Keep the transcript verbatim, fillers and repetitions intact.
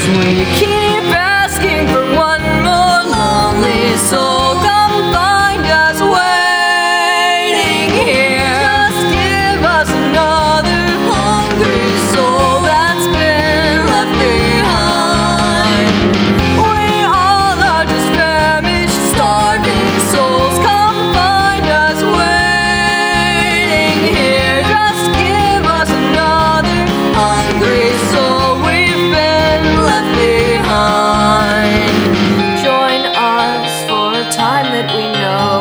We keep asking for one more lonely soul. Come find us waiting here. Just give us another hungry soul that's been left behind. We all are just famished, starving souls. Come find us waiting here. Just give us another hungry soul. We've been left behind. Join us for a time that we know.